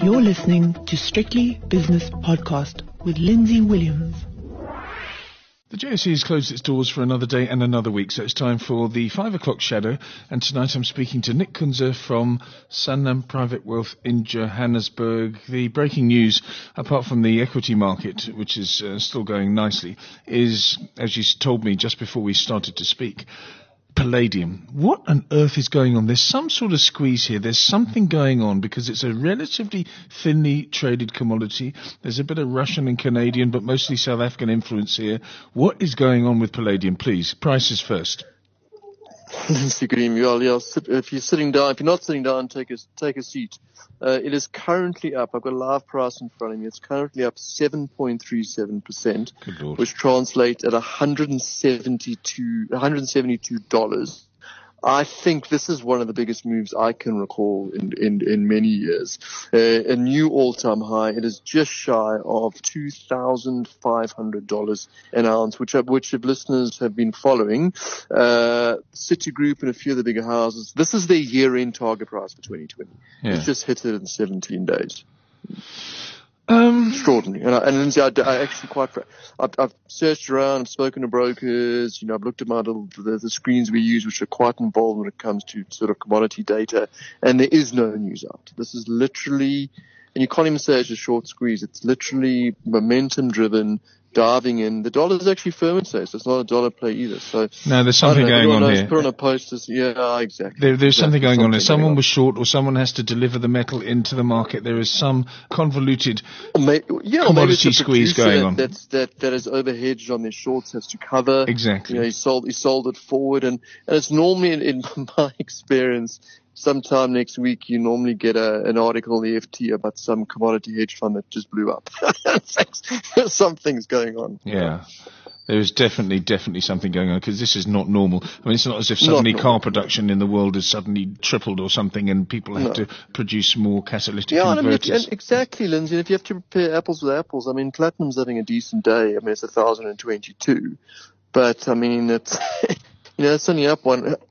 You're listening to Strictly Business Podcast with Lindsay Williams. The JSE has closed its doors for another day and another week, so it's time for the 5 o'clock shadow. And tonight I'm speaking to Nick Kunze from Sanlam Private Wealth in Johannesburg. The breaking news, apart from the equity market, which is still going nicely, is, as you told me just before we started to speak, palladium. What on earth is going on? There's some sort of squeeze here. There's something going on because it's a relatively thinly traded commodity. There's a bit of Russian and Canadian, but mostly South African influence here. What is going on with palladium? Please, prices first. If you're not sitting down, take a seat. It is currently up. I've got a live price in front of me. It's currently up 7.37%, which translates at $172. I think this is one of the biggest moves I can recall in many years. A new all-time high. It is just shy of $2,500 an ounce, which if listeners have been following, Citigroup and a few of the bigger houses, this is their year-end target price for 2020. Yeah. It's just hit it in 17 days. Extraordinary. And Lindsay, I actually I've searched around, I've spoken to brokers, I've looked at the screens we use, which are quite involved when it comes to sort of commodity data, and there is no news out. This is literally, and you can't even say it's a short squeeze, it's literally momentum driven, diving in. The dollar is actually firm today, so it's not a dollar play either. So no, there's something going on here. Put on a post, yeah, exactly. There's something going on there. Someone was short, or someone has to deliver the metal into the market. There is some convoluted commodity squeeze going on. That is overhedged on their shorts, has to cover. Exactly. He sold it forward, and it's normally in my experience, sometime next week, you normally get an article in the FT about some commodity hedge fund that just blew up. Something's going on. Yeah. There is definitely something going on, because this is not normal. I mean, it's not as if suddenly car production in the world has suddenly tripled or something, and people have to produce more catalytic converters. And exactly, Lindsay. If you have to compare apples with apples, I mean, platinum's having a decent day. I mean, it's 1,022, but I mean, it's it's only up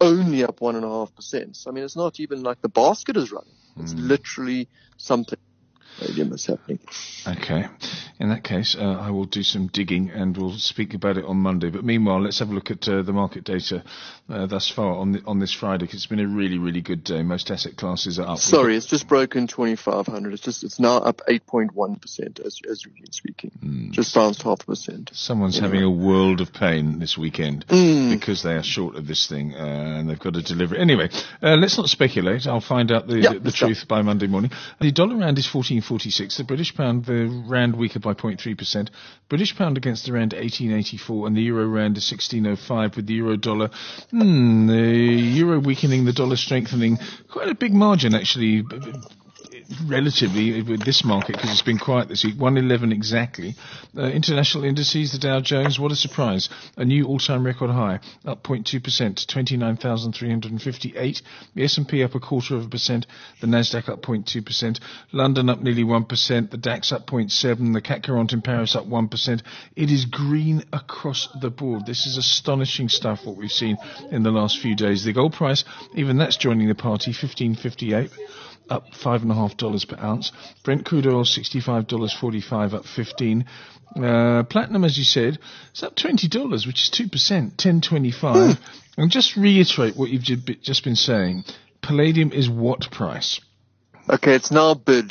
1.5%. So, I mean, it's not even like the basket is running. It's literally something that's happening. Okay. In that case, I will do some digging and we'll speak about it on Monday. But meanwhile, let's have a look at the market data thus far on this Friday, because it's been a really, really good day. Most asset classes are up. Sorry, it's just broken 2,500. It's now up 8.1% as we've been speaking. Just bounced 0.5%. Someone's having a world of pain this weekend because they are short of this thing and they've got to deliver it. Anyway, let's not speculate. I'll find out the truth by Monday morning. The dollar rand is 14.46. The British pound, the rand weaker by 0.3%. British pound against the rand 18.84, and the euro rand is 16.05, with the euro dollar. The euro weakening, the dollar strengthening. Quite a big margin, actually, relatively, with this market, because it's been quiet this week. 111 exactly. International indices, the Dow Jones, what a surprise. A new all-time record high, up 0.2% to 29,358. The S&P up 0.25%. The Nasdaq up 0.2%. London up nearly 1%. The DAX up 0.7%. The CAC 40 in Paris up 1%. It is green across the board. This is astonishing stuff, what we've seen in the last few days. The gold price, even that's joining the party, 15.58. Up $5.50 per ounce. Brent crude oil, $65.45, up 15. Platinum, as you said, it's up $20, which is 2%, 10.25. And just reiterate what you've just been saying. Palladium is what price? Okay, it's now bid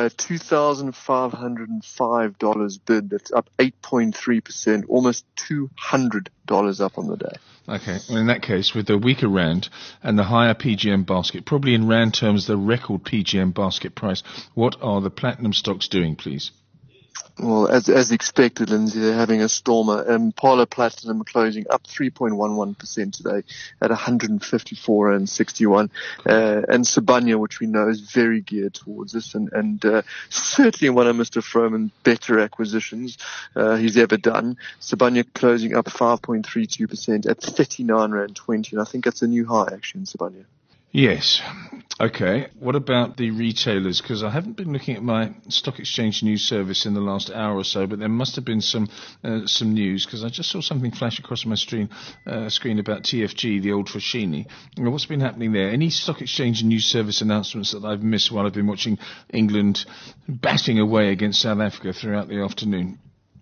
$2,505 bid. That's up 8.3%, almost $200 up on the day. Okay, well, in that case, with the weaker rand and the higher PGM basket, probably in rand terms the record PGM basket price, what are the platinum stocks doing, please? Well, as expected, Lindsay, they're having a stormer. Impala Platinum closing up 3.11% today at 154.61. And Sibanye, which we know is very geared towards this, and certainly one of Mr. Froman's better acquisitions he's ever done. Sibanye closing up 5.32% at 39.20 Rand, and I think that's a new high actually in Sibanye. Yes. Okay. What about the retailers? Because I haven't been looking at my stock exchange news service in the last hour or so, but there must have been some news, because I just saw something flash across my screen about TFG, the old Foschini. What's been happening there? Any stock exchange news service announcements that I've missed while I've been watching England batting away against South Africa throughout the afternoon?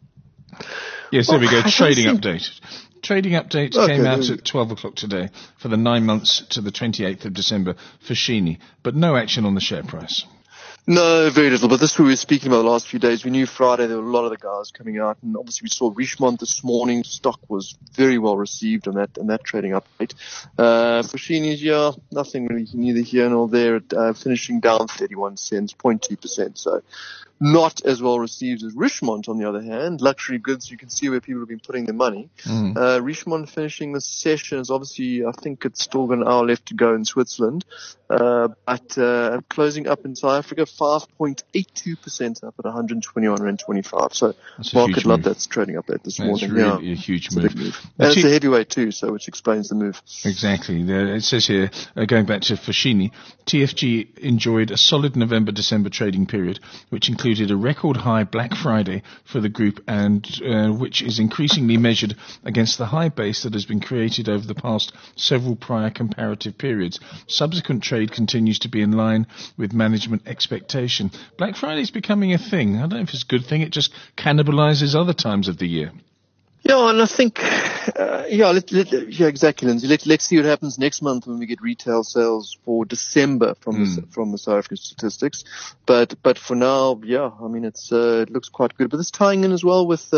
Yes, there we go. Trading update. Trading update came out at 12 o'clock today for the 9 months to the 28th of December for Foschini, but no action on the share price. No, very little. But this we were speaking about the last few days. We knew Friday there were a lot of the guys coming out, and obviously we saw Richemont this morning. Stock was very well received on that trading update. Foschini's, nothing really neither here nor there. Finishing down 31 cents, 0.2%. So not as well received as Richemont, on the other hand. Luxury goods, you can see where people have been putting their money. Richemont finishing the session is obviously, I think it's still got an hour left to go in Switzerland, but closing up in South Africa, 5.82% up at 121.25. So market loved that trading update this morning. It's really a huge move. And it's a heavyweight too, so which explains the move. Exactly. It says here, going back to Foschini, TFG enjoyed a solid November-December trading period, which included a record high Black Friday for the group, and which is increasingly measured against the high base that has been created over the past several prior comparative periods. Subsequent trade continues to be in line with management expectation. Black Friday is becoming a thing. I don't know if it's a good thing. It just cannibalizes other times of the year. Yeah, and I think, exactly, Lindsay. Let's see what happens next month when we get retail sales for December from the South African statistics. But for now, I mean, it looks quite good. But it's tying in as well with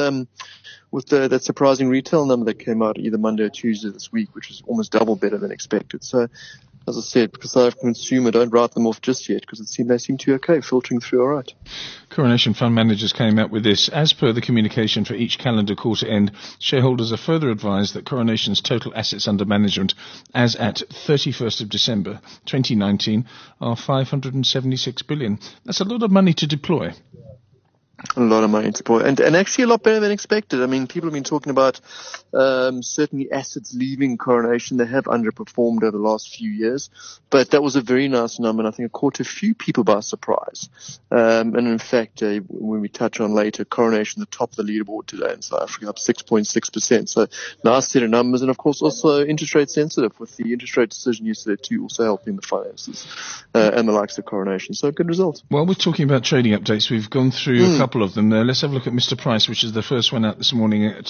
that surprising retail number that came out either Monday or Tuesday this week, which was almost double better than expected. So, as I said, because South African consumer, don't write them off just yet, because they seem to be okay, filtering through all right. Coronation Fund Managers came out with this. As per the communication for each calendar quarter end, shareholders are further advised that Coronation's total assets under management as at 31st of December 2019 are 576 billion. That's a lot of money to deploy. A lot of money to deploy, and actually a lot better than expected. I mean, people have been talking about certainly assets leaving Coronation. They have underperformed over the last few years, but that was a very nice number, and I think it caught a few people by surprise. And in fact, when we touch on later, Coronation the top of the leaderboard today in South Africa, up 6.6%. So nice set of numbers, and of course also interest rate sensitive, with the interest rate decision yesterday too, also helping the finances and the likes of Coronation. So good result. While we're talking about trading updates, we've gone through a couple of them. Let's have a look at Mr. Price, which is the first one out this morning at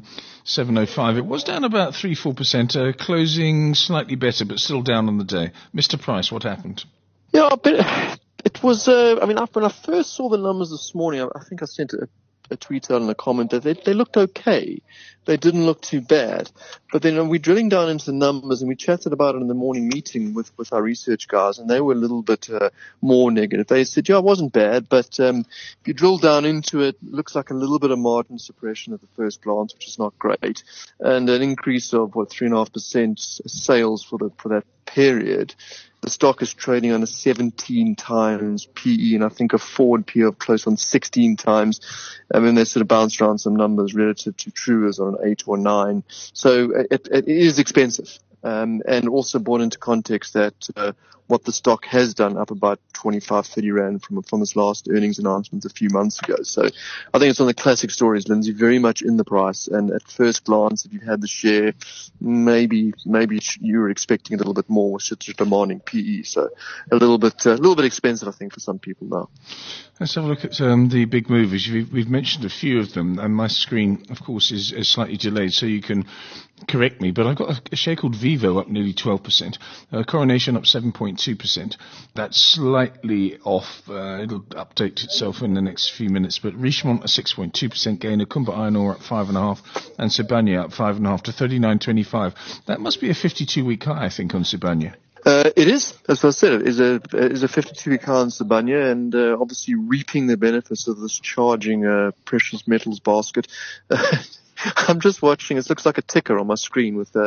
7.05. It was down about 3-4%, closing slightly better, but still down on the day. Mr. Price, what happened? Yeah, but it was, when I first saw the numbers this morning, I think I sent a tweet out and a comment that they looked okay. They didn't look too bad. But then we're drilling down into the numbers, and we chatted about it in the morning meeting with our research guys, and they were a little bit more negative. They said, it wasn't bad, but if you drill down into it, it looks like a little bit of margin suppression at the first glance, which is not great, and an increase of 3.5% sales for that period. The stock is trading on a 17 times PE, and I think a forward PE of close on 16 times. I mean, they sort of bounced around some numbers relative to Truworths on an 8 or 9. So it is expensive. And also brought into context that what the stock has done, up about 25-30 rand from its last earnings announcement a few months ago. So I think it's one of the classic stories, Lindsay, very much in the price. And at first glance, if you had the share, maybe you were expecting a little bit more, with such a demanding PE. So a little bit expensive, I think, for some people now. Let's have a look at the big movers. We've mentioned a few of them, and my screen, of course, is slightly delayed, so you can correct me. But I've got a share called Vivo up nearly 12%, Coronation up 7.2%. That's slightly off. It'll update itself in the next few minutes. But Richemont a 6.2% gain, Kumba Iron Ore up 5.5%, and Sibanye up 5.5% to 39.25. That must be a 52-week high, I think, on Sibanye. It is, as I said, it is a 52-week high on Sibanye, and obviously reaping the benefits of this charging precious metals basket. I'm just watching. It looks like a ticker on my screen with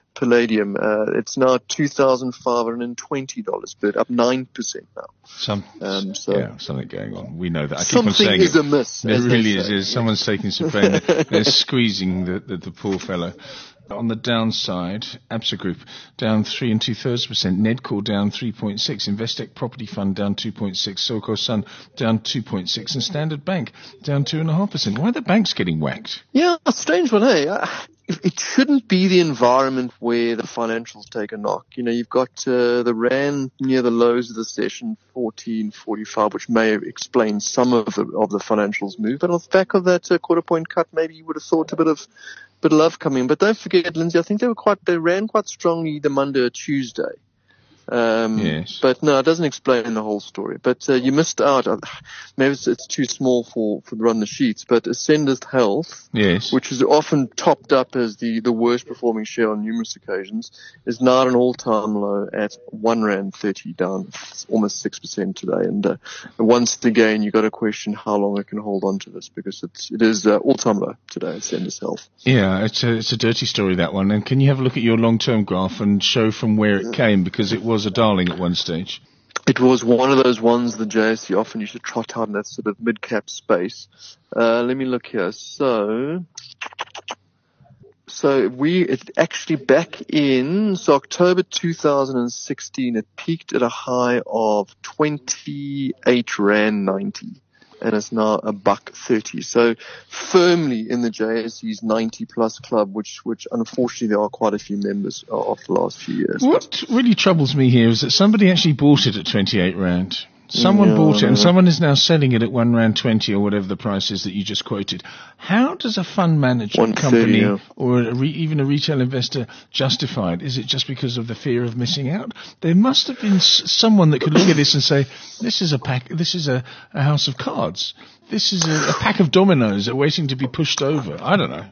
palladium. It's now $2,520 bid, up 9% now. Something going on. We know that. I keep something on saying is amiss. There really is. Someone's taking some pain. They're squeezing the poor fellow. On the downside, ABSA Group down 3 2/3%, Nedcor down 3.6%, Investec Property Fund down 2.6%, Silco Sun down 2.6%, and Standard Bank down 2.5%. Why are the banks getting whacked? Yeah, a strange one, hey? It shouldn't be the environment where the financials take a knock. You've got the Rand near the lows of the session, 14.45, which may explain some of the financials move. But on the back of that quarter point cut, maybe you would have thought a bit of love coming. But don't forget, Lindsay, I think they ran quite strongly either Monday or Tuesday. Yes. But no, it doesn't explain the whole story. But you missed out. Maybe it's too small for run the sheets. But Ascendist Health, yes, which is often topped up as the worst performing share on numerous occasions, is now at an all-time low at R1.30, down almost 6% today. And once again, you got to question how long it can hold on to this, because it is all-time low today. Ascendist Health. Yeah, it's a dirty story, that one. And can you have a look at your long-term graph and show from where it came, because it was a darling at one stage. It was one of those ones the JSE often used to trot out in that sort of mid-cap space. Let me look here. So it actually back in October 2016, it peaked at a high of R28.90. And it's now $1.30. So firmly in the JSE's 90+ club, which unfortunately there are quite a few members of the last few years. What really troubles me here is that somebody actually bought it at 28 Rand. Someone bought it, and someone is now selling it at R1.20 or whatever the price is that you just quoted. How does a fund management company or even a retail investor justify it? Is it just because of the fear of missing out? There must have been someone that could look at this and say, this is a house of cards. This is a pack of dominoes that are waiting to be pushed over. I don't know.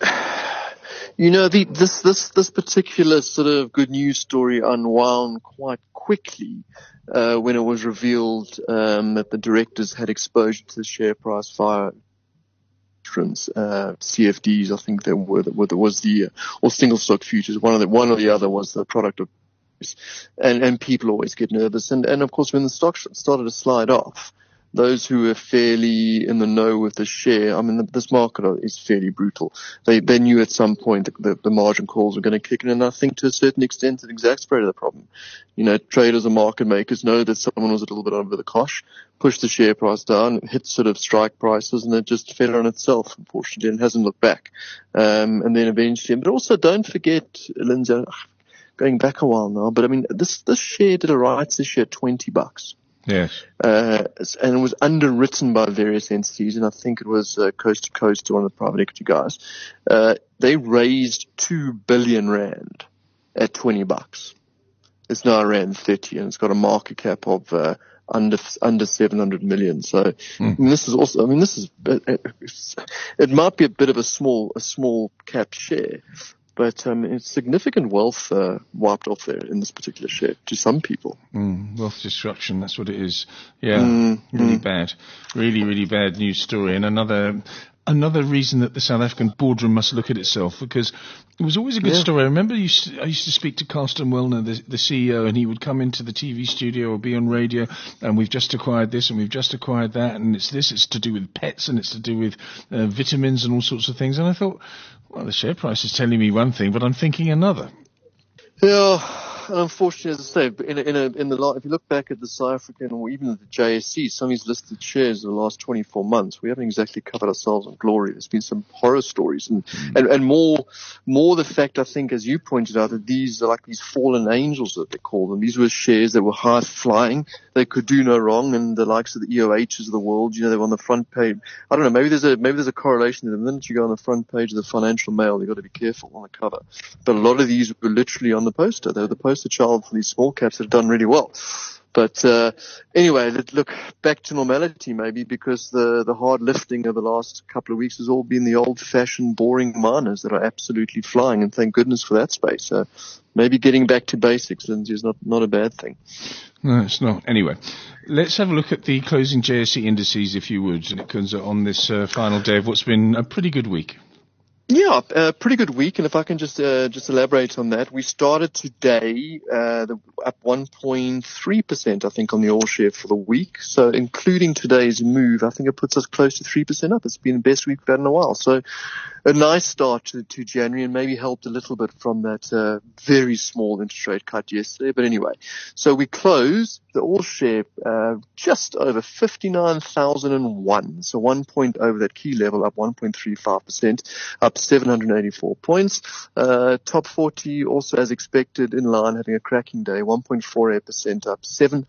This particular sort of good news story unwound quite quickly when it was revealed that the directors had exposure to the share price via CFDs. I think there was or single stock futures. One or the other was the product of, and people always get nervous. And of course, when the stock started to slide off, those who were fairly in the know with the share, I mean, this market is fairly brutal. They knew at some point that the margin calls were going to kick in, and I think to a certain extent it exasperated the problem. Traders and market makers know that someone was a little bit over the cosh, pushed the share price down, hit sort of strike prices, and it just fell on itself, unfortunately, and hasn't looked back. And then eventually, but also don't forget, Lindsay, going back a while now, but I mean, this share did a rights issue at $20. Yes. And it was underwritten by various entities, and I think it was Coast to Coast, one of the private equity guys. They raised R2 billion at $20. It's now R1.30, and it's got a market cap of under 700 million. So this is also, it might be a bit of a small cap share. But it's significant wealth wiped off there in this particular share to some people. Wealth destruction, that's what it is. Yeah, really bad. Really, really bad news story. And another reason that the South African boardroom must look at itself, because it was always a good story. I remember I used to speak to Carsten Wellner, the CEO, and he would come into the TV studio or be on radio, and we've just acquired this and we've just acquired that, and it's to do with pets and it's to do with vitamins and all sorts of things. And I thought, well, the share price is telling me one thing, but I'm thinking another. Yeah, and unfortunately, as I say, if you look back at the South African or even the JSE, some of these listed shares in the last 24 months, we haven't exactly covered ourselves on glory. There's been some horror stories, and more the fact, I think, as you pointed out, that these are like these fallen angels that they call them. These were shares that were high flying, they could do no wrong, and the likes of the EOHs of the world, they were on the front page. I don't know, maybe there's a correlation. The minute you go on the front page of the Financial Mail, you've got to be careful on the cover. But a lot of these were literally on the poster. They were the poster child for these small caps that have done really well. But anyway, look, back to normality maybe, because the hard lifting of the last couple of weeks has all been the old-fashioned, boring miners that are absolutely flying, and thank goodness for that space. So maybe getting back to basics, Lindsay, is not a bad thing. No, it's not. Anyway, let's have a look at the closing JSE indices, if you would, on this final day of what's been a pretty good week. Yeah, Yeah, pretty good week. And if I can just elaborate on that, we started today up 1.3%, I think, on the all share for the week. So including today's move, I think it puts us close to 3% up. It's been the best week we've had in a while. So a nice start to January, and maybe helped a little bit from that very small interest rate cut yesterday. But anyway, so we closed the all share just over 59,001. So 1 point over that key level, up 1.35%, up 784 points. Top 40 also, as expected, in line, having a cracking day, 1.48% up,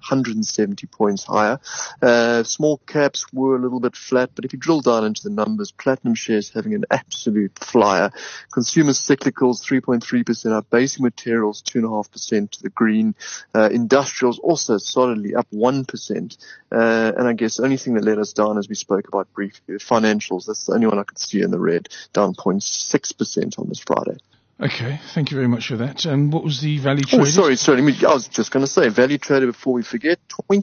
770 points higher. Small caps were a little bit flat, but if you drill down into the numbers, Platinum shares having an absolute flyer. Consumer cyclicals 3.3% up, basic materials 2.5% to the green. Industrials also solidly up 1%. And I guess the only thing that let us down, as we spoke about briefly, financials. That's the only one I could see in the red, down 0.6% on this Friday. Okay, thank you very much for that. And what was the value traded? Oh, sorry. I was just going to say, value traded, before we forget,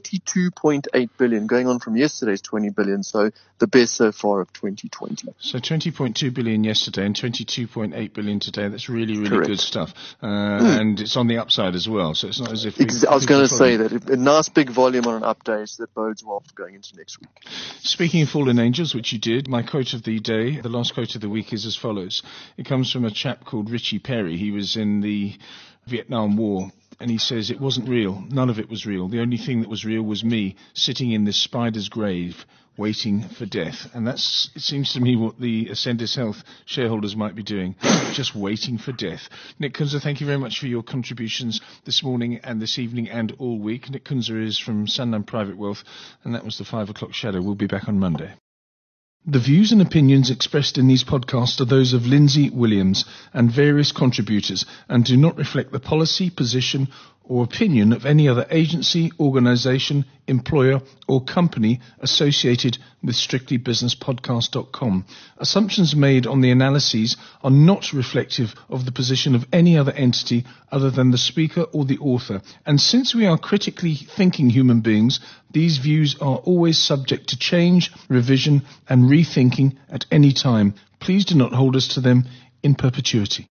22.8 billion, going on from yesterday's 20 billion. So the best so far of 2020. So 20.2 billion yesterday and 22.8 billion today. That's really, really Correct. good stuff. And it's on the upside as well. So it's not as if... I was going to say that a nice big volume on an update, so that bodes well for going into next week. Speaking of fallen angels, which you did, my quote of the day, the last quote of the week, is as follows. It comes from a chap called Richie Perry. He was in the Vietnam War, and he says it wasn't real. None of it was real. The only thing that was real was me sitting in this spider's grave waiting for death. And that's, it seems to me, what the Ascendis Health shareholders might be doing, just waiting for death. Nick Kunze, thank you very much for your contributions this morning and this evening and all week. Nick Kunze is from Sanlam Private Wealth, and that was the 5 o'clock shadow. We'll be back on Monday. The views and opinions expressed in these podcasts are those of Lindsay Williams and various contributors and do not reflect the policy, position or opinion of any other agency, organisation, employer or company associated with strictlybusinesspodcast.com. Assumptions made on the analyses are not reflective of the position of any other entity other than the speaker or the author. And since we are critically thinking human beings, these views are always subject to change, revision and rethinking at any time. Please do not hold us to them in perpetuity.